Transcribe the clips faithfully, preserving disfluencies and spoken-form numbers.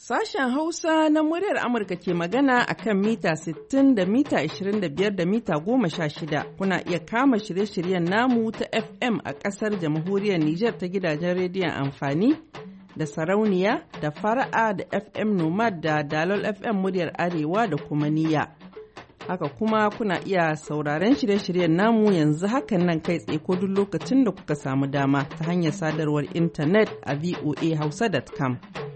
Sashen Hausa na muryar Amurka ke magana a kan mita sittin da mita ishirin da biyar da mita goma sha shida. Kuna iya kama shirye-shiryen namu ta F M a ƙasar jamhuriyar Nijar ta gidajen rediyon amfani da sarauniya da fara'a da F M Nomad da Dalol F M muryar Arewa da kuma Niyya. Haka kuma kuna iya sauraren shirye-shiryen namu yanzu hakan nan kai tsaye ko duk lokacin da kuka samu dama ta hanyar sadarwar intanet a voa hausa dot com.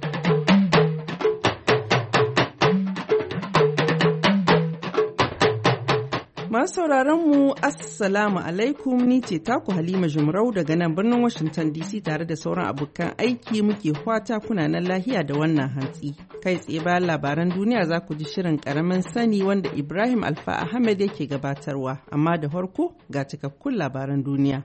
Masu sauraron mu Assalamu alaikum, ni ce taku Halima Jumrau daga nan birnin Washington D C tare da sauran abokan aiki muke fata kuna nan lahiya da wannan hantsi. Kai tsaye bayan labaran duniya za ku ji shirin karamin sani wanda Ibrahim Alfa Ahmed yake gabatarwa, amma da farko ga cikakkun labaran duniya.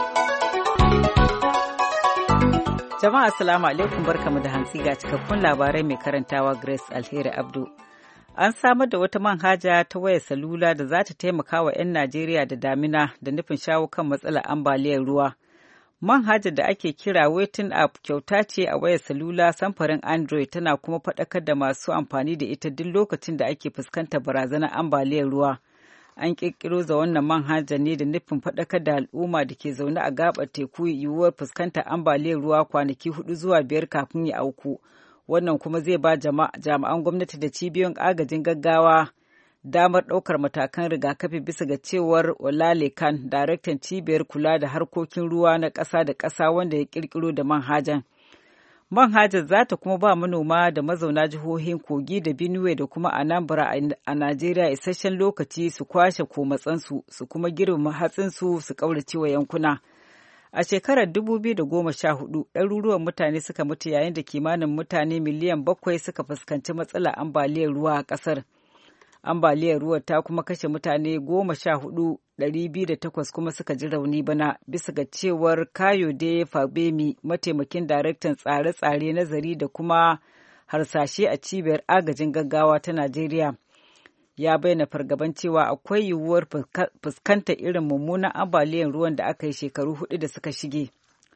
Jama'a Assalamu alaikum, barkamu da hantsi ga cikakkun labarai mai karantawa Grace Alheri Abdu. An samar da wata manhaja ta wayar salula da za ta taimaka wa 'yan Najeriya da damina da nufin shawo kan matsalar ambaliyar ruwa. Manhajar da ake kira Waiting App kyauta ce a wayar salula samfarin Android, tana kuma faɗakar da masu amfani da ita duk lokacin da ake fuskantar barazanar ambaliyar ruwa. An ƙirƙiro da wannan manhajar ne da nufin faɗakar da al'umma da ke zaune a gaɓar teku yiwuwar fuskantar ambaliyar ruwa kwanaki hudu zuwa biyar kafin ya auku. Wannan kuma zai ba jami'an gwamnati da cibiyoyin agajin gaggawa damar ɗaukar matakan rigakafi bisa ga cewar Olale Khan, daraktan cibiyar kula da harkokin ruwa na ƙasa da ƙasa wanda ya ƙirƙiro da manhajan. Manhajar za ta kuma ba manoma da mazauna jihohin Kogi da Benue da kuma Anambra a Najeriya isasshen lokaci su kwashe komatsansu su kuma girma hatsinsu su ƙaurace wa yankuna. A shekarar dubu biyu da goma sha hudu, ɗaruruwan mutane suka mutu yayin da kimanin mutane miliyan bakwai suka fuskanci matsalar ambaliyar ruwa a ƙasar. Ambaliyar ruwa ta kuma kashe mutane goma sha hudu, ɗari biyu da takwas kuma suka ji rauni bana, bisa ga cewar Kayode Fabemi, mataimakin daraktan tsare-tsare, nazari da kuma harsashe a cibiyar agajin gaggawa ta Najeriya. Ya bayyana fargaban cewa akwai yiwuwar fuskantar irin mummunan ambaliyar ruwan da aka yi shekaru hudu da suka shige.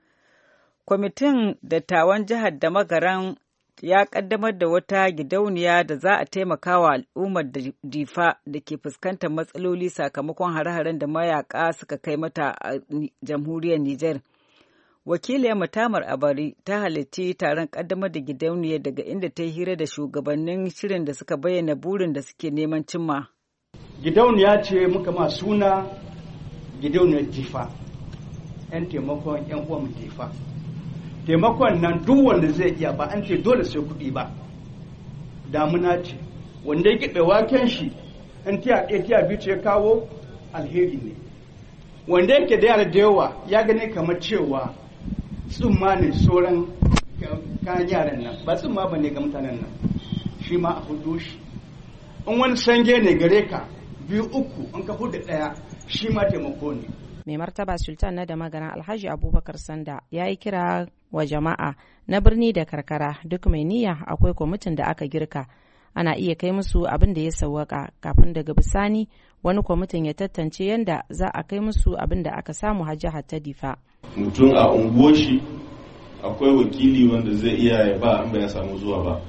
Kwamitin dattawan jihar da Magaran ya kaddamar da wata gidauniya da za a taimaka wa al'ummar Difa da ke fuskantar matsaloli sakamakon hare-haren da mayaka suka kai mata a jamhuriyar Nijar. Wakiliyar Matamar Abari ta halarci taron kaddamar da gidauniyar daga inda ta yi hira da shugabannin shirin da suka bayyana burin da suke neman cimma. Gidauniya ce muka ma suna gidauniyar Difa, 'yan taimakon 'yan uwan Difa. Taimakon nan duk wanda zai iya, ba an ce dole sai kuɗi ba. Damuna ce, wanda ya giɓe waken shi, in tiya ɗaya tiya biyu ce kawo alheri ne. Wanda yake da yara da yawa ya gane kamar cewa tsumma ne sauran kayan yaran nan, ba tsumma ba ne ga mutanen nan, shi ma a hudu shi. In wani sange ne gare ka biyu uku, in ka hudu ɗaya, shi ma taimako ne. Mai martaba Sultan na da magana Alhaji Abubakar Sanda ya yi kira wa jama'a na birni da karkara duk mai niyya akwai kwamitin da aka girka. Ana iya kai musu abin da ya sawwaka kafin daga bisani wani kwamitin ya tantance yadda za a kai musu abin da aka samu a jihar ta Difa. Mutum a unguwar shi akwai wakili wanda zai iya ya ba an ya samu zuwa ba.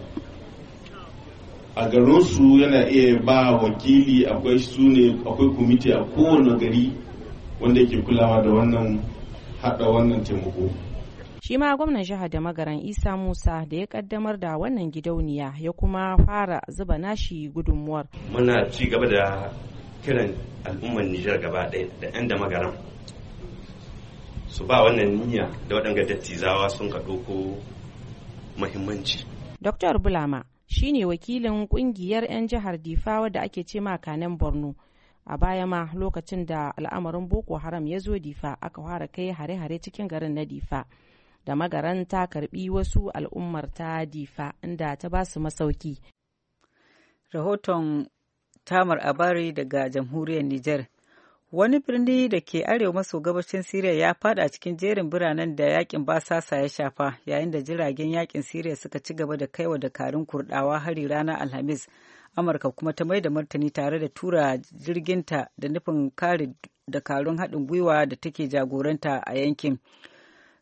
A garin su yana iya ba wakili, akwai su ne akwai kwamiti a kowane gari wanda yake kulawa da wannan hada wannan taimako. Shi ma gwamnan jihar da Magaran Isa Musa da ya kaddamar da wannan gidauniya ya kuma fara zuba nashi gudunmuwar. Muna ci gaba da kiran al'ummar Nijar gaba ɗaya da 'yan da Magaran su ba wannan niyya da waɗanda dattizawa sun ka ɗauko muhimmanci. Doktor Bulama shi ne wakilin ƙungiyar 'yan jihar Difa wadda ake ce ma Kanen Borno. A baya ma lokacin da al'amarin Boko Haram ya zo Difa aka fara kai hare-hare cikin garin na Difa. Da Magaran ta karbi wasu al'ummar ta Difa inda ta ba su masauki. Rahoton Tamar Abari daga jamhuriyar Nijar. Wani birni da ke arewa maso gabashin Siriya ya fada cikin jerin biranen da yakin basasa ya shafa, yayin da jiragen yakin Siriya suka ci gaba da kaiwa dakarun Kurdawa hari ranar Alhamis. Amurka kuma ta mai da martani tare da tura jirginta da nufin kare dakarun haɗin gwiwa da take jagoranta a yankin.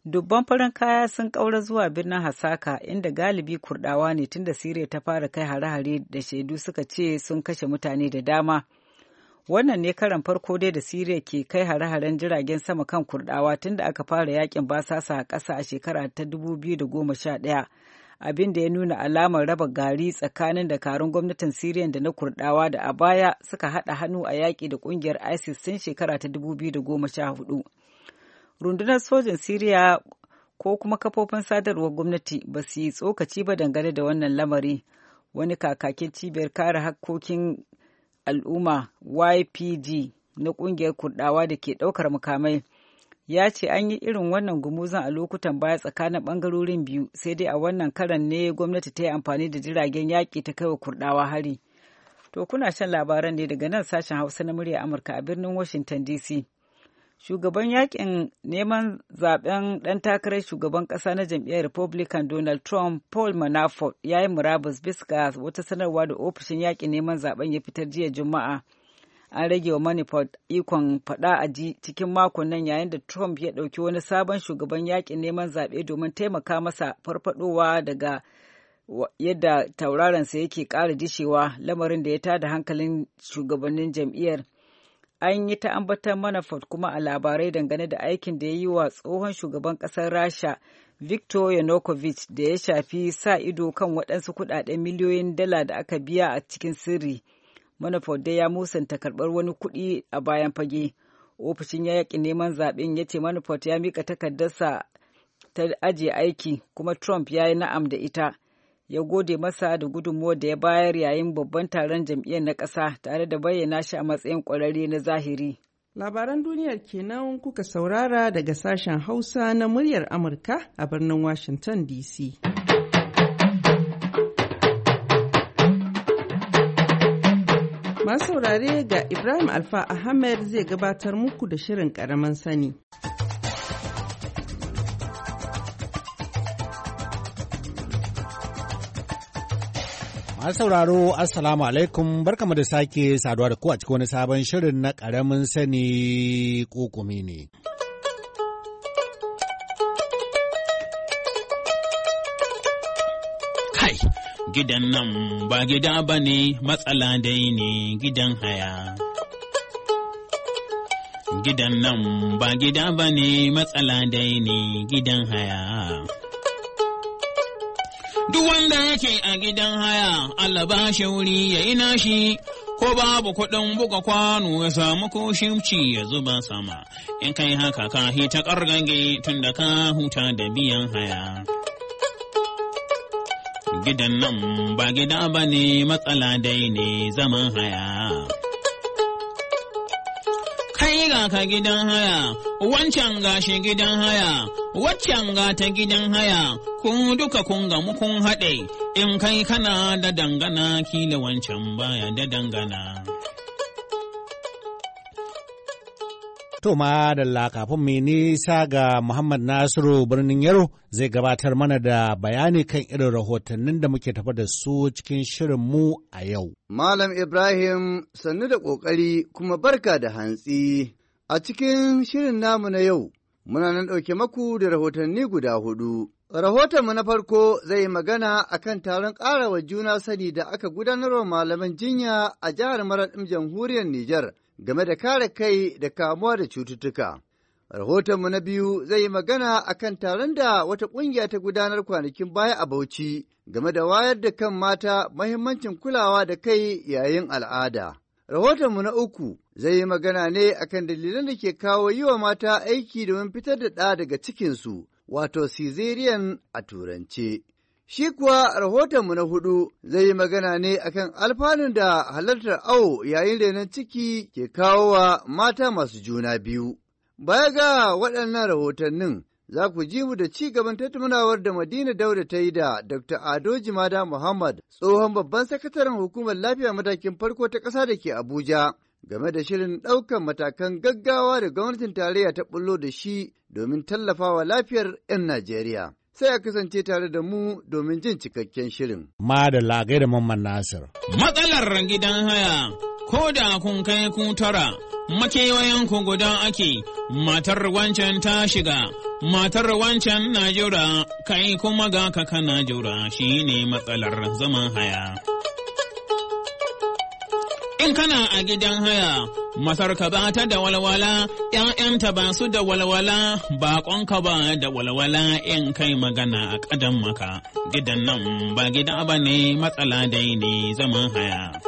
Dubban farin kaya sun ƙaura zuwa birnin Hasaka inda galibi Kurɗawa ne tunda Siriya ta fara kai hare-hare da shaidu suka ce sun kashe mutane da dama. Wannan ne karan farko dai da Siriya ke kai hare-haren jiragen sama kan Kurɗawa tunda aka fara yakin basasa a ƙasa a shekara ta dubu biyu da goma sha ɗaya. Abin da ya nuna alamar raba gari tsakanin dakarun gwamnatin Siriya da na Kurɗawa da a baya suka haɗa hannu a yaƙi da ƙungiyar ISIS tun shekara ta dubu biyu da goma sha hudu. Rundunar sojin Siriya ko kuma kafofin sadarwar gwamnati ba su yi tsokaci ba dangane da wannan lamari. Wani kakakin cibiyar kare hakkokin al'umma Y P G na ƙungiyar Kurɗawa da ke ɗaukar makamai ya ce an yi irin wannan gumuzan a lokutan baya tsakanin ɓangarorin biyu, sai dai a wannan karan ne gwamnati ta yi amfani da jiragen yaƙi ta kai wa Kurɗawa hari. To kuna shan labaran ne daga nan sashen Hausa na murya Amurka a birnin Washington D C. Shugaban yakin neman zaben ɗan takarar shugaban ƙasa na jam'iyyar Republican Donald Trump, Paul Manafort, ya yi murabus bisa ga wata sanarwa da ofishin yakin neman zaben ya fitar jiya Juma'a. An rage wa Manafort ikon faɗa a ji cikin makon nan yayin da Trump ya ɗauki wani sabon shugaban yakin neman zaɓe domin taimaka masa farfadowa daga yadda tauraronsa yake ƙara dishewa, lamarin da ya tada hankalin shugabannin jam'iyyar. An yi ta ambatar Manafort kuma a labarai dangane da aikin da ya yi wa tsohon shugaban ƙasar Rasha Viktor Yanukovych da ya shafi sa ido kan waɗansu kuɗaɗen miliyoyin dala da aka biya a cikin sirri. Manafort dai ya musanta karɓar wani kuɗi a bayan fage. Ofishin yaƙin neman zaɓen ya ce Manafort ya miƙa takardarsa ta ajiye aiki kuma Trump ya yi na'am da ita. Ya gode masa da gudunmuwar da ya bayar yayin babban taron jam'iyyar na ƙasa tare da bayyana shi a matsayin ƙwararre na zahiri. Labaran duniyar kenan kuka saurara daga sashen Hausa na muryar Amurka a birnin Washington D C. Masu saurare ga Ibrahim Alfa Ahmed zai gabatar muku da shirin ƙaramin sani. Masu sauraro, Assalamu alaikum, barkamu da sake saduwa da ku a cikin wani sabon shirin na ƙaramin sani ƙuƙumi ne. Kai, gidan nan ba gida ba ne, matsala dai ne gidan haya. Gidan nan ba gida ba ne, matsala dai ne gidan haya. Duk wanda yake a gidan haya, Allah ba shi wuri ya yi nashi, ko babu kuɗin buga kwano ya samu ko shimci ya zuba sama, in kai haka ka hita ƙargage tun da ka huta da biyan haya. Gidan nan ba gida ba ne, matsala dai ne zaman haya. Kai ga ka gidan haya, wancan gashi gidan haya, waccan ga ta gidan haya, kun duka kun gamu kun haɗe, in kai kana da dangana kila wancan baya da dangana. To ma da kafin mai nisa ga Muhammad Nasiru birnin Yaro zai gabatar mana da bayani kan irin rahotannin da muke tafa da su cikin shirin mu a yau. Malam Ibrahim sannu da ƙoƙari kuma barka da hantsi. A cikin shirin namu na yau, muna nan ɗauke maku da rahotanni guda hudu. Rahotonmu na farko zai yi magana a kan taron ƙarawa juna sani da aka gudanarwa malaman jinya a jihar Maraɗin jamhuriyar Nijar game da kare kai da kamuwa da cututtuka. Rahotonmu na biyu zai yi magana a kan taron da wata ƙungiya ta gudanar kwanakin baya a Bauchi game da wayar da kan mata mahimmancin kulawa da kai yayin al'ada. Rahotonmu na uku zai yi magana ne akan dalilan da ke kawo yi wa mata aiki domin fitar da ɗa daga cikinsu, wato caesarean a turance. Shi kuwa rahotonmu na hudu zai yi magana ne akan alfanun da halartar awo yayin renon ciki ke kawo wa mata masu juna biyu. Baya ga waɗannan rahotannin, za ku ji mu da ci gaban tattaunawar da Madina Dauda ta yi da Dokta Ado Jimada Muhammad, tsohon babban sakataren hukumar lafiya matakin farko ta ƙasa da ke Abuja, game da shirin ɗaukan matakan gaggawa da gwamnatin tarayya ta bullo da shi domin tallafawa lafiyar 'yan Najeriya. Sai a kasance tare da mu domin jin cikakken shirin. Ma da lagai da Mamman Nasir. Matsalar gidan haya, ko da kun kai ku tara, makewayen ku guda ake, matar wancan ta shiga, matar wancan na jura, kai kuma ga ka kana jura shi ne matsalar zaman haya. In kana a gidan haya, masarka ba ta da walwala, ‘ya'yanta ba su da walwala, baƙonka ba da walwala in kai magana a ƙadan maka. Gidan nan ba gida ba ne matsala dai ne zaman haya.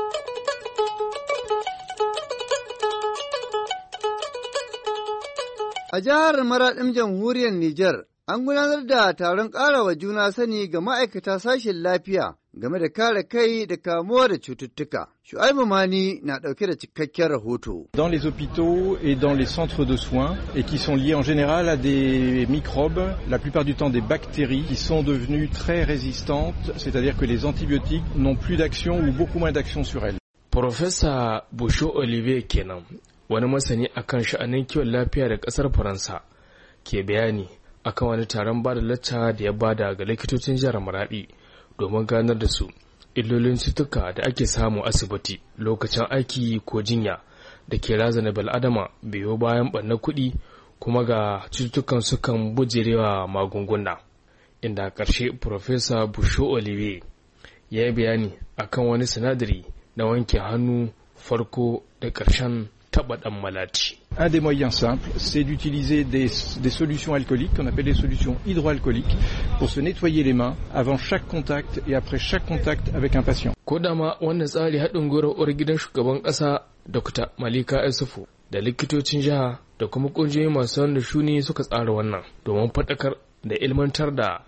A jihar Maraɗin Jamhuriyar Nijar, an gudanar da taron ƙarawa juna sani ga ma'aikata sashen lafiya game da kare kai da kamuwa da cututtuka. Shu'aibu Mani na ɗauke da cikakken rahoto. Dans les hôpitaux et dans les centres de soins, et qui sont liés en général à des microbes, la plupart du temps des bactéries, qui sont devenues très résistantes, c'est-à-dire que les antibiotiques n'ont plus d'action ou beaucoup moins d'action sur elles. Professeur Bouchot Olivier kenan, wani masani akan sha'anin kiwon lafiya da ƙasar Faransa, ke bayani akan wani taron bada lacca da ya bada ga likitocin jihar Maradi domin ganar da su illolin cutuka da ake samu asibiti lokacin aiki ko jinya da ke razana bil'adama biyo bayan ɓanna kuɗi kuma ga cututtukan sukan bujirewa magunguna. Inda a ƙarshe Professor Bouchot Olivier ya yi bayani akan wani sinadari na wanke hannu farko da ƙarshen taɓa ɗan malati. Un des moyens simples, c'est d'utiliser des, des solutions alcooliques, qu'on appelle des solutions hydroalcooliques, pour se nettoyer les mains avant chaque contact et après chaque contact avec un patient. Ko da ma wannan tsari haɗin gwiwar uwar gidan shugaban ƙasa Dokta Malika Isufu da likitocin jiha da kuma ƙungiyoyi masu wanda shuni suka tsara wannan domin faɗakar da ilmantar da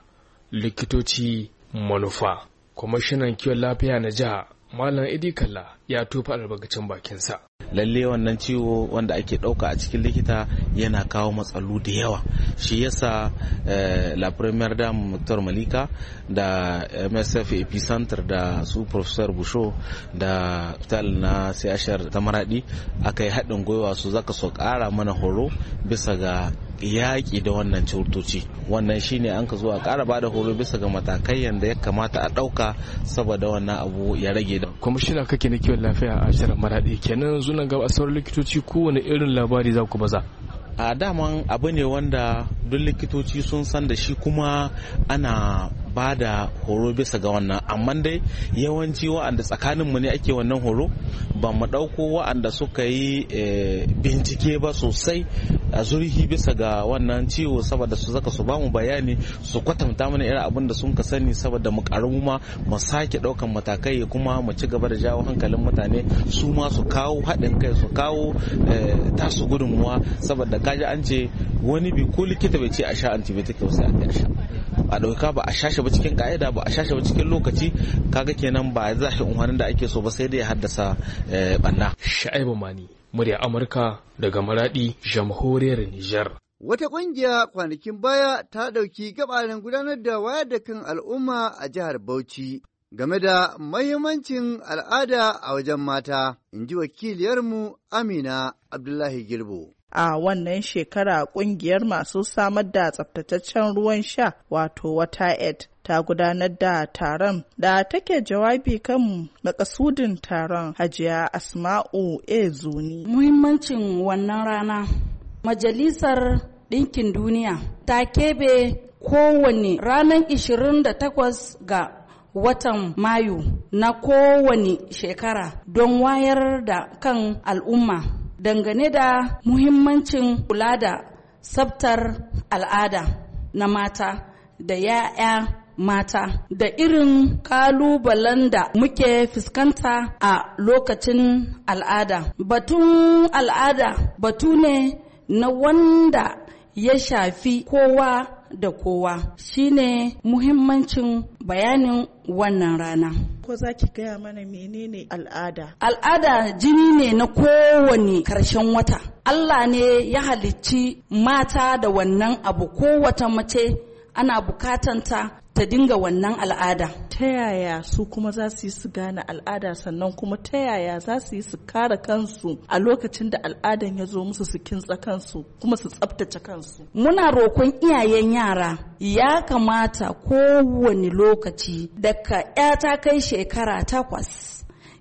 likitoci manufa. Kwamishinan kiwon lafiya na jiha Malam Idi Kalla ya tofa albarkacin bakinsa. Lalle wannan ciwo wanda ake ɗauka a cikin likita yana kawo matsalu da yawa, shi yasa eh, la première dame Dr Malika da M S F Epicenter da su Professor Bouchot da hospital na C H R ta Maradi aka yi haɗin gwiwa su zaka so ƙara mana horo bisa ga yaƙi da wannan cutoci. Wannan shine an ka zo a ƙara bada horo bisa ga matakai yanda ya kamata a ɗauka saboda wannan abu ya rage da. Kwamishina kake na kiwon lafiya a jihar Maradi, kenan zunan gaba sauran likitoci kowane irin labari za ku baza? A daman abu ne wanda duk likitoci sun san da shi kuma ana ba da horo bisa ga wannan, amma dai yawanci wa'anda tsakaninmu ne ake wannan horo ba mu ɗauko wa'anda suka yi bincike ba sosai a zurfi bisa ga wannan ciwo saboda su zaka su ba mu bayani su kwatanta mana irin abin da sun ka sani saboda mu karamu ma mu sake ɗaukan matakai kuma mu ci gaba da jawo hankalin mutane su ma su kawo haɗin kai su kawo tasu gudunmuwa saboda kaji an ce wani bi ko likita bai ce a sha antibiotic sai a sha a ɗauka ba a shashe ba cikin ka'ida ba a shashe ba cikin lokaci, kaga kenan ba za shi unhanin da ake so ba sai dai ya haddasa banna. Sha'ibu Mani, murya Amurka daga Maradi, Jamhuriyar Nijar. Wata ƙungiya kwanakin baya ta ɗauki gabanin gudanar da wayar da kan al'umma a jihar Bauchi game da mahimmancin al'ada a wajen mata, in ji wakiliyarmu Amina Abdullahi Girbo. A wannan shekara kungiyar masu samar da tsaftataccen ruwan sha wato WaterAid ta gudanar da taron da take jawabi kan makasudin taron. Hajiya Asma'u A Zuni. Muhimmancin wannan rana, Majalisar Ɗinkin Duniya ta keɓe kowane ranar ishirin da takwas ga watan Mayu na kowane shekara don wayar da kan al'umma dangane da muhimmancin kula da tsaftar al'ada na mata da ya'ya mata da irin kalubalen da muke fuskanta a lokacin al'ada. Batun al'ada batu ne na wanda ya shafi kowa da kowa, shine muhimmancin bayanin wannan rana. Ko za ki gaya mana menene al'ada? Al'ada jini ne na kowane karshen wata. Allah ne ya halicci mata da wannan abu, kowata mace ana bukatanta ta dinga wannan al'ada. Ta yaya su kuma za su yi su gane al'ada, sannan kuma ta yaya za su yi su kare kansu a lokacin da al'adan ya zo musu su kintsa kansu kuma su tsabtace kansu? Muna roƙon iyayen yara ya kamata kowane lokaci daga ya ta kai shekara takwas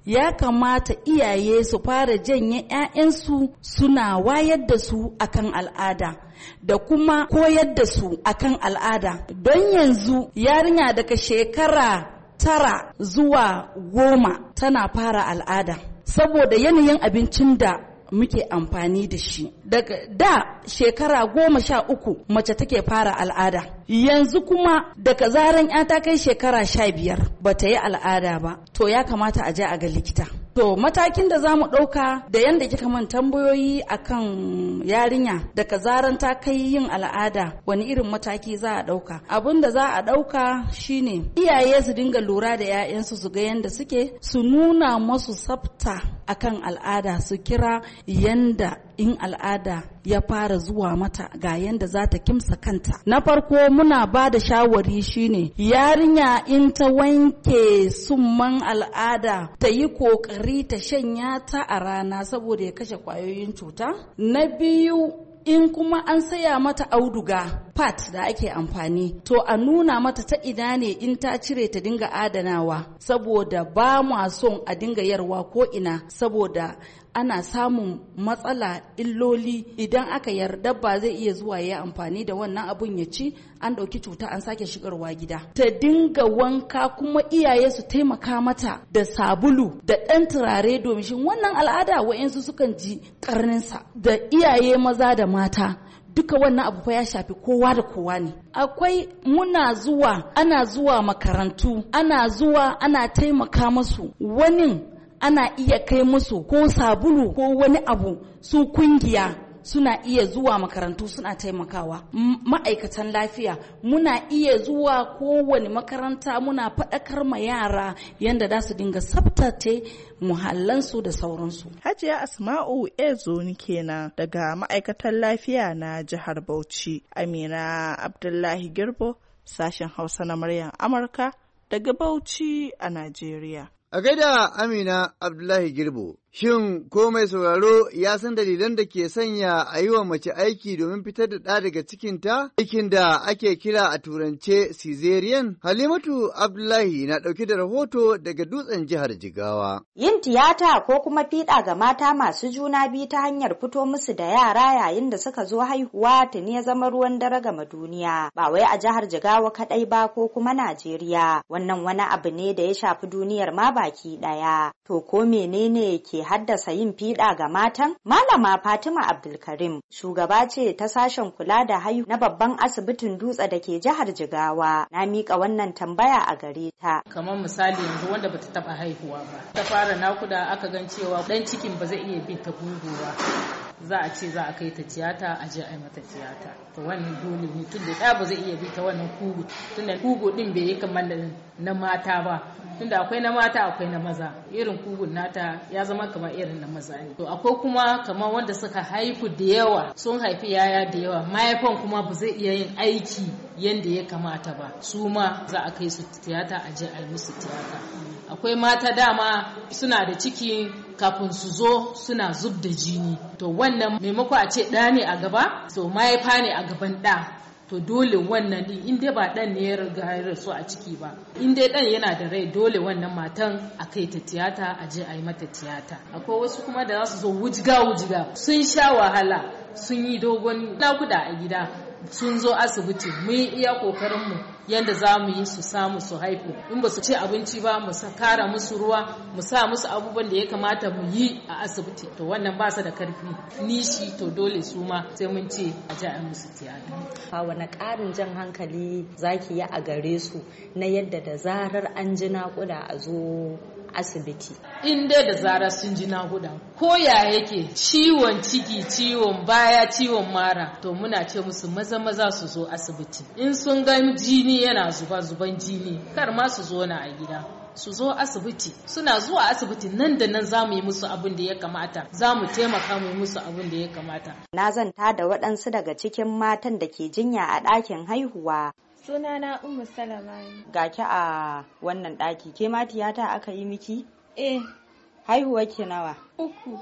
ya kamata iyaye su fara janye 'ya'yansu suna wayar da su akan al'ada da kuma koyar da su akan al'ada. Don yanzu yarinya daga shekara tara zuwa goma tana fara al'ada saboda yanayin abincin da muke amfani da shi. Daga da shekara goma sha uku mace take fara al'ada, yanzu kuma daga zaran ya ta kai shekara sha biyar ba ta yi al'ada ba, to ya kamata a je a ga likita. To matakin da za mu ɗauka da yadda kika man tambayoyi akan yarinya daga zaran ta kai yin al'ada wani irin mataki za a ɗauka. Abin da za a ɗauka shine iyaye su dinga lura da 'ya'yansu su ga yadda suke, su nuna masu tsafta akan al'ada, su kira yanda in al'ada ya fara zuwa mata ga yanda za ta kimsa kanta. Na farko muna ba da shawari shine yarinya in ta wanke summan al'ada ta yi kokari ta shanya ta a rana saboda ya kashe kwayoyin cuta. Na biyu, in kuma an saya mata auduga pat da ake amfani, to a nuna mata ta ina ne in ta cire ta dinga adanawa, saboda ba ma son a dinga yarwa ko ina, saboda ana samun matsala illoli idan aka yarda ba zai iya zuwa ya amfani da wannan abun ya ci, an ɗauki cuta an sake shigarwa gida. Ta dinga wanka, kuma iyaye su taimaka mata da sabulu da ɗan turare, domin shi wannan al'ada wa'yansu sukan ji ƙarninsa. Da iyaye maza da mata duka wannan abu fa ya shafi kowa da kowa ne. Akwai muna zuwa ana zuwa makarantu, ana zuwa ana taimaka musu, wani ana iya kai musu ko sabulu ko wani abu, su kungiya suna iya zuwa makarantu suna taimakawa. Ma'aikatan lafiya muna iya zuwa kowane makaranta muna faɗakar ma yara yadda za su dinga tsaftace muhallansu da sauransu. Hajiya Asma'u Ezoni kenan daga ma'aikatan lafiya na jihar Bauchi. Amina Abdullahi Girbo, sashen Hausa na muryar Amurka daga Bauchi a Najeriya. A gaida Amina Abdullahi Girbo, shin ko mai sauraro ya san dalilan da ke sanya a yi wa mace aiki domin fitar da ɗa daga cikinta? Aikin da ake kira a turance caesarean? Halimatu Abdullahi na ɗauke da rahoto daga dutsen jihar Jigawa. Yin tiyata ko kuma fiɗa ga mata masu juna biyu ta hanyar fito musu da yara yayin da suka zo haihuwa tuni ya zama ruwan dare gama duniya, ba wai a jihar Jigawa kaɗai ba ko kuma Najeriya. Wannan wani abu ne da ya shafi duniyar ma baki ɗaya. To ko menene ke haddasa yin fiɗa ga matan? Malama Fatima Abdulkarim, shugaba ce ta sashen kula da haihu na babban asibitin Dutse da ke jihar Jigawa. Na miƙa wannan tambaya a gare ta. Kamar misali yanzu wanda bata taɓa haihuwa ba, ta fara nakuda aka gan cewa ɗan cikin ba zai iya bin ta gugu ba, za a ce za a kai ta tiyata, a je a yi mata tiyata. To wannan dole ne, tun da ɗaya ba zai iya bi ta wannan kugu, tun da kugu ɗin bai yi kamar na mata ba, tunda akwai na mata akwai na maza, irin kugun nata ya zama kamar irin na maza ne. To akwai kuma kamar wanda suka haifu da yawa, sun haifi yaya da yawa, mahaifan kuma ba zai iya yin aiki yanda ya kamata ba, su ma za a kai su tiyata, a je a yi musu tiyata. Akwai mata dama suna da ciki kafin su zo suna zub da jini, to wannan maimako a ce ɗa ne a gaba, to mahaifa ne a gaban ɗa, to dole wannan din in dai ba dan ne ya riga ya rasu a ciki ba, in dai dan yana da rai, dole wannan matan a kai ta tiyata, a je a yi mata tiyata. Akwai wasu kuma da za su zo wujiga wujiga, sun sha wahala, sun yi dogon nakuda a gida, sun zo asibiti, mu yi iya kokarin mu yanda za mu yi su samu su haifu. In ba su ci abinci ba, mu kara musu ruwa, mu sa musu abubuwan da ya kamata mu yi a asibiti. To wannan ba su da karfi nishi, to dole su ma sai mun ce a ji a musu tiyata. Wani ƙarin jan hankali zaki yi a gare su na yadda da zarar an ji naƙuda a zo asibiti? In dai da zarar sun ji naƙuda, ko ya yake, ciwon ciki, ciwon baya, ciwon mara, to muna ce musu maza maza su zo asibiti. In sun ga jini yana zuba zuban jini, kar ma su zo na a gida, su zo asibiti. Suna zuwa asibiti nan da nan za mu yi musu abin da ya kamata, za mu taimaka mu yi musu abin da ya kamata. Na zanta da waɗansu daga cikin matan da ke jinya a ɗakin haihuwa. Sunana Ummu Salama ne. Ga ki a wannan ɗaki, ke ma tiyata aka yi miki? Eh. Haihuwa ki nawa? Uku.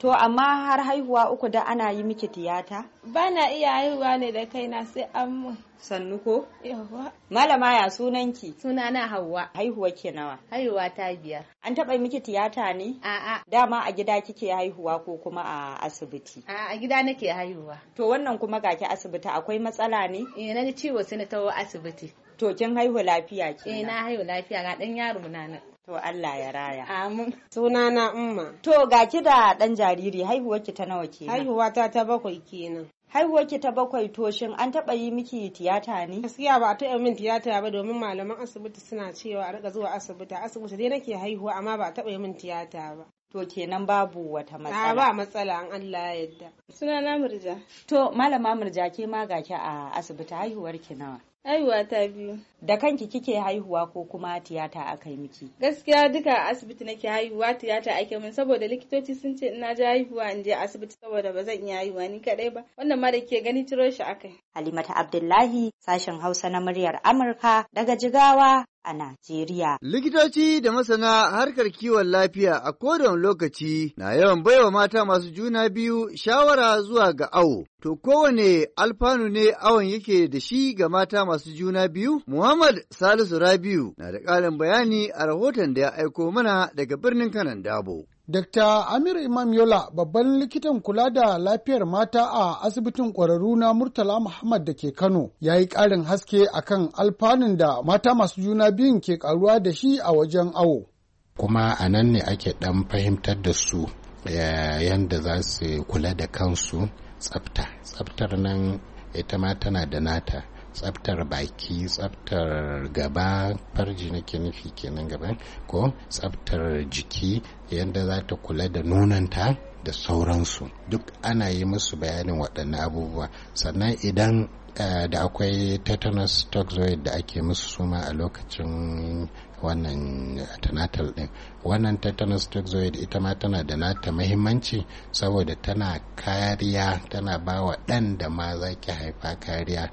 To amma har haihuwa uku da ana yi miki tiyata? Ba na iya haihuwa ne da kaina sai an mun. Sannu ko? Yawwa. Malama ya sunanki? Sunana Hauwa. Haihuwa ke nawa? Haihuwa ta biyar. An taɓa miki tiyata ne? A'a. Dama a gida kike haihuwa ko kuma a asibiti? A'a, a gida nake haihuwa. To wannan kuma gaki asibiti akwai matsala ne? Eh, na ji ciwo sai na taho asibiti. To kin haihu lafiya kenan? Eh, na haihu lafiya ga ɗan yaro na nan. To Allah ya raya. Amin. Sunana Umma. To ga ki da ɗan jariri haihuwarki ta nawa kenan? Haihuwata ta bakwai kenan. Haihuwarki ta bakwai to shin an taɓa yi miki tiyata ne? Gaskiya ba a taɓa min tiyata ba domin malaman asibiti suna cewa a rika zuwa asibiti. Asibiti dai nake haihuwa amma ba a taɓa yi min tiyata ba. To kenan babu wata matsala. A ba matsala an Allah ya yarda. Sunana Murja. To malama Murja ke ma ga ki a asibiti haihuwarki nawa? Haihuwa ta biyu. Da kanki kike haihuwa ko kuma tiyata aka yi miki? Gaskiya duka a asibiti nake haihuwa, tiyata ake min saboda likitoci sun ce ina ji haihuwa in je asibiti saboda ba zan iya haihuwa ni kadai ba. Wannan ma da ke gani ciro shi akai. Halimata Abdullahi, sashen Hausa na muryar Amurka daga Jigawa a Najeriya. Likitoci da masana harkar kiwon lafiya a kowane lokaci na yawan baiwa mata masu juna biyu shawara zuwa ga awo. To kowane alfanu ne awon yake da shi ga mata masu juna biyu? Muhammad Salisu Rabiu na da ƙarin bayani a rahoton da ya aiko mana daga birnin Kanan Dabo. Dokta Amir Imam Yola, babban likitan kula da lafiyar mata a asibitin ƙwararru na Murtala Muhammad da ke Kano, ya yi ƙarin haske akan alfanun da mata masu juna biyun ke ƙaruwa da shi a wajen awo. Kuma a nan ne ake ɗan fahimtar da su yadda za su kula da kansu, tsafta. Tsaftar nan ita ma tana da nata. Tsaftar baki, tsaftar gaba, farji nake nufi kenan gaba, ko tsaftar jiki yadda za ta kula da nonanta da sauransu. Duk ana yi musu bayanin waɗannan abubuwa. Sannan idan uh, da akwai tetanus toxoid da ake musu suma a lokacin wannan antenatal din. Wannan tetanus toxoid ita ma tana da nata mahimmanci saboda tana kariya, tana ba wa ɗan da ma za ki haifa kariya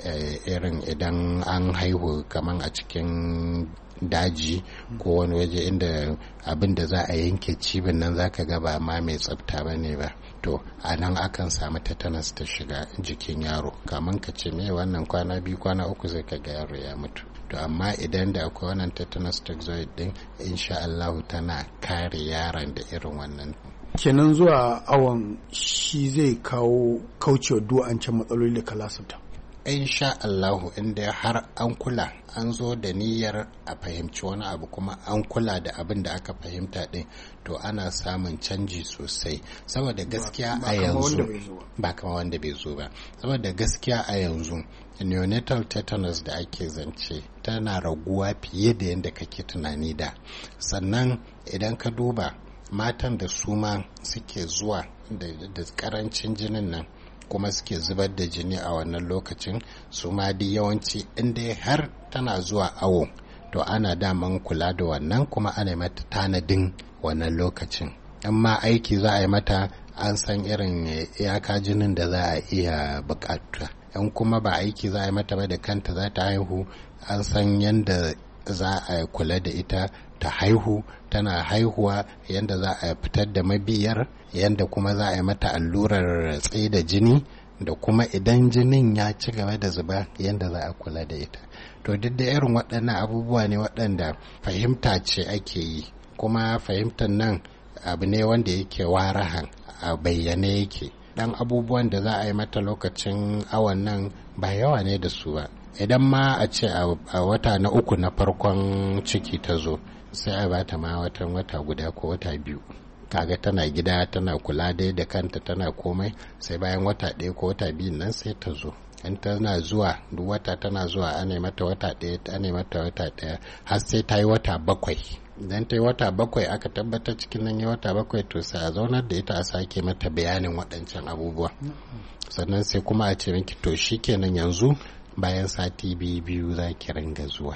irin idan an haihu kaman a cikin daji ko wani waje inda abin da za a yanke cibin nan zaka ga ba ma mai tsafta ba ne ba, to a nan akan samu tetanus ta shiga jikin yaro, kaman ka ce me wannan kwana biyu kwana uku zai ka ga yaro ya mutu. To amma idan da akwai wannan tetanus toxoid din, insha Allah tana kare yaron da irin wannan. Kenan zuwa awon shi zai kawo kaucewa du'ancin matsaloli da kalasabta. Insha Allahu inda har an kula, an zo da niyyar a fahimci wani abu kuma an kula da abin da aka fahimta din, to ana samun canji sosai. Saboda gaskiya a yanzu ba kama wanda bai zo ba, saboda gaskiya a yanzu neonatal tetanus da ake zance tana raguwa fiye da yadda kake tunani da. Sannan idan ka duba matan da su ma suke zuwa da karancin jinin nan kuma suke zubar da jini a wannan lokacin, su ma dai yawanci inda har tana zuwa awo to ana daman kula da wannan kuma ana mata tanadin wannan lokacin. Amma aiki za a yi mata an san irin iyaka jinin da za a iya bukata. In kuma ba aiki za a yi mata ba da kanta za ta haihu, an san yadda za a kula da ita ta haihu, tana haihuwa yadda za a fitar da mabiyar, yadda kuma za a yi mata allurar tsaye da jini, da kuma idan jinin ya ci gaba da zuba yadda za a kula da ita. To duk da irin waɗannan abubuwa ne waɗanda fahimta ce ake yi, kuma fahimtar nan abu ne wanda yake warahan a bayyane yake. Dan abubuwan da za a yi mata lokacin awon nan ba yawa ne da su ba. Idan ma a ce a wata na uku na farkon ciki ta zo, sai a bata ma watan wata guda ko wata biyu. Kaga tana gida tana kula dai da kanta tana komai, sai bayan wata ɗaya ko wata biyu nan sai ta zo. In tana zuwa duk wata tana zuwa ana mata wata ɗaya ana mata wata ɗaya har sai ta yi wata bakwai. Idan ta yi wata bakwai aka tabbatar cikin nan yi wata bakwai, to sai a zaunar da ita a sake mata bayanin waɗancan abubuwa. Sannan sai kuma a ce miki to shikenan yanzu bayan sati biyu biyu za ki ringa zuwa.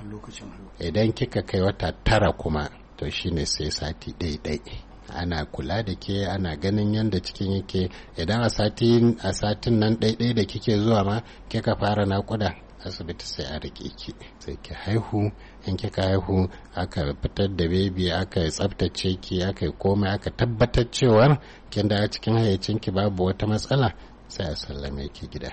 Idan kika kai wata tara kuma to shine sai sati ɗai-ɗai. Ana kula da ke, ana ganin yadda cikin yake. Idan a satin a satin nan ɗaiɗai da kike zuwa ma kika fara naƙuda, asibiti sai a rike ki sai ki haihu. In kika haihu aka fitar da bebi aka tsaftace ki aka yi komai aka tabbatar cewar kin da cikin hayyacin ki babu wata matsala sai a sallame ki gida.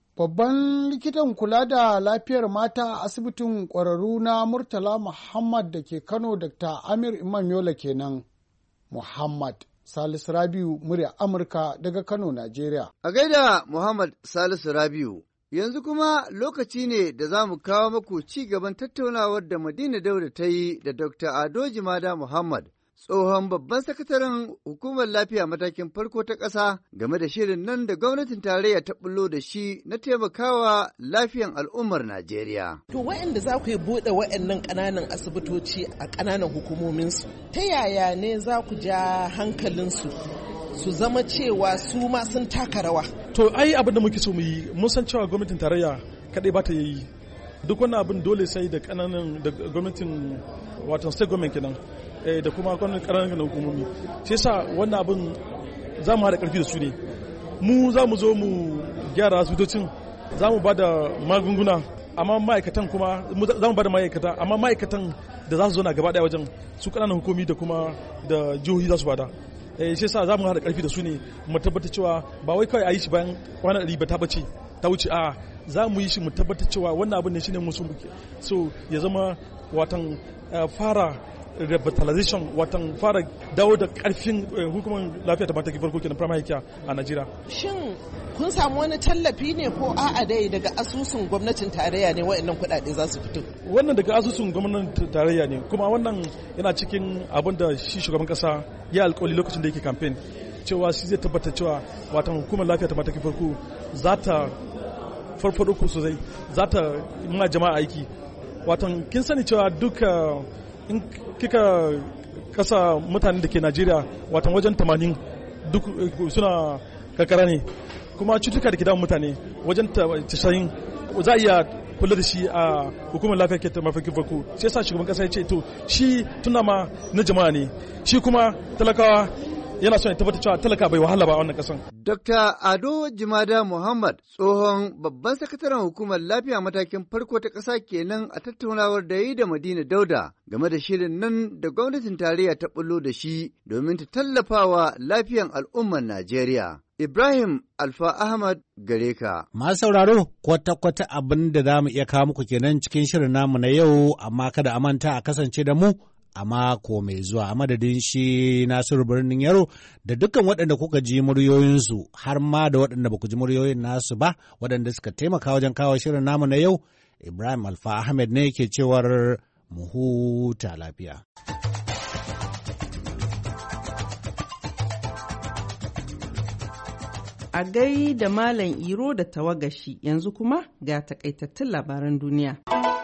Babban likitan kula da lafiyar mata a asibitin ƙwararru na Murtala Muhammad da ke Kano, Dokta Amir Imam Yola kenan. Muhammad Salisu Rabiu, murya Amurka daga Kano, Najeriya. A gaida Muhammad Salisu Rabiu, yanzu kuma lokaci ne da za mu kawo muku ci gaban tattaunawar da Madina Dauda ta yi da Dokta Ado Jimada Muhammad, tsohon babban sakataren hukumar lafiya matakin farko ta ƙasa game da shirin nan da gwamnatin tarayya ta bullo da shi na taimakawa lafiyan al'ummar Najeriya. To waɗanda za ku yi buɗe waɗannan ƙananan asibitoci a ƙananan hukumominsu, ta yaya ne za ku ja hankalinsu su zama cewa su ma sun taka rawa? To ai abin da muke so mu yi, mun san cewa gwamnatin tarayya kaɗai ba ta yi. Duk wani abin dole sai da ƙananan da gwamnatin wato state government kenan. da kuma ƙananan hukumomi sai sa wannan abin za mu haɗa ƙarfi da su ne. Mu za mu zo mu gyara asibitocin, za mu ba da magunguna, amma ma'aikatan kuma za mu ba da ma'aikata, amma ma'aikatan da za su zo na gaba ɗaya wajen su ƙananan hukumi da kuma da jihohi za su bada. sai sa za mu haɗa ƙarfi da su ne mu tabbata cewa ba wai kawai a yi shi bayan kwana ɗari ba ta bace ta wuce, a za mu yi shi mu tabbata cewa wannan abin ne shine musu muke so ya zama watan fara revitalization, watan fara dawo da karfin hukumar lafiya ta mataki farko kenan primary care a Najeriya. Shin kun samu wani tallafi ne ko a'a dai daga asusun gwamnatin tarayya ne waɗannan kuɗaɗe za su fito? Wannan daga asusun gwamnatin tarayya ne, kuma wannan yana cikin abin da shi shugaban kasa ya alƙawari lokacin da yake campaign cewa shi zai tabbata cewa watan hukumar lafiya ta mataki farko za ta farfado ku sosai, za ta ma jama'a aiki. Watan kin sani cewa duka in kika kasa mutane da ke Najeriya watan wajen tamanin duk suna kakara ne, kuma cutuka da ke damun mutane wajen tashayin za a iya kula da shi a hukumar lafiya ke mafarkin farko. Sai sa shugaban kasa ya ce to shi tuna ma na jama'a ne, shi kuma talakawa yana son ya tabbata cewa talaka bai wahala ba a wannan kasan. Dokta Ado Jimada Muhammad, tsohon babban sakataren hukumar lafiya matakin farko ta ƙasa kenan a tattaunawar da yi da Madina Dauda game da shirin nan da gwamnatin tarayya ta bullo da shi domin ta tallafawa lafiyan al'ummar Najeriya. Ibrahim Alfa Ahmad gare ka. Masu sauraro, kwata-kwata abin da za mu iya kawo muku kenan cikin shirin namu na yau, amma kada a manta a kasance da mu a mako mai zuwa. A madadin shi Nasiru Birnin Yaro da dukkan waɗanda kuka ji muryoyinsu, har ma da waɗanda ba ku ji muryoyin nasu ba, waɗanda suka taimaka wajen kawo shirin namu na yau, Ibrahim Alfa Ahmed ne ke cewar mu huta lafiya. A gai da Malam Iro da tawagashi, yanzu kuma ga takaitattun labaran duniya.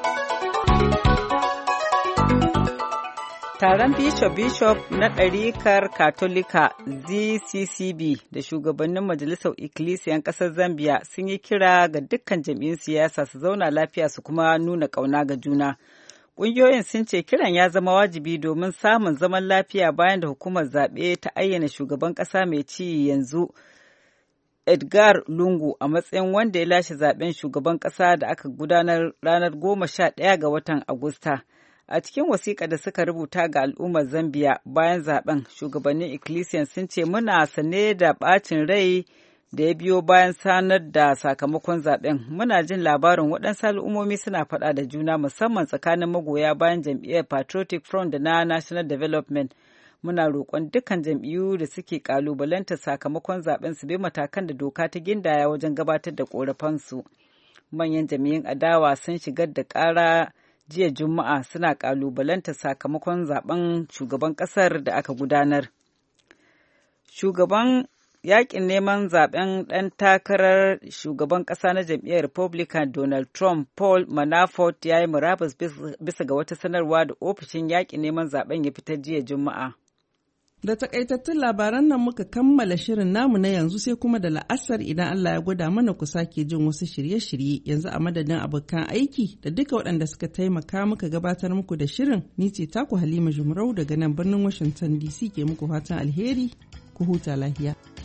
Taron Bishop-Bishop na ɗarikar Katolika Z C C B da shugabannin Majalisar Ikkilisiyan ƙasar Zambia sun yi kira ga dukkan jam'iyyun siyasa su zauna lafiya su kuma nuna ƙauna ga juna. Ƙungiyoyin sun ce kiran ya zama wajibi domin samun zaman lafiya bayan da hukumar zaɓe ta ayyana shugaban ƙasa mai ci yanzu Edgar Lungu a matsayin wanda ya lashe zaɓen shugaban ƙasa da aka gudanar ranar goma sha ɗaya ga watan Agusta. A cikin wasiƙa da suka rubuta ga al'ummar Zambiya bayan zaben, shugabannin Ecclesian sun ce muna sane da ɓacin rai da ya biyo bayan sanar da sakamakon zaben. Muna jin labarin waɗansu al'ummomi suna faɗa da juna musamman tsakanin magoya bayan jam'iyyar Patriotic Front da na National Development. Muna roƙon dukkan jam'iyyu da suke ƙalubalantar sakamakon zaben su bi matakan da doka ta gindaya wajen gabatar da ƙorafansu. Manyan jam'iyyun adawa sun shigar da ƙara jiya Juma'a suna ƙalubalanta sakamakon zaben shugaban ƙasar da aka gudanar. Shugaban yakin neman zaben ɗan takarar shugaban ƙasa na jam'iyyar Republican Donald Trump, Paul Manafort, ya yi murabus bisa ga wata sanarwa da ofishin yakin neman zaben ya fitar jiya Juma'a. Da takaitattun labaran nan muka kammala shirin namu na yanzu, sai kuma da la'asar idan Allah ya gwada mana ku sake jin wasu shirye-shirye. Yanzu a madadin abokan aiki da duka waɗanda suka taimaka muka gabatar muku da shirin, ni ce taku Halima Jumrau daga nan birnin Washington D C ke muku fatan alheri, ku huta lafiya.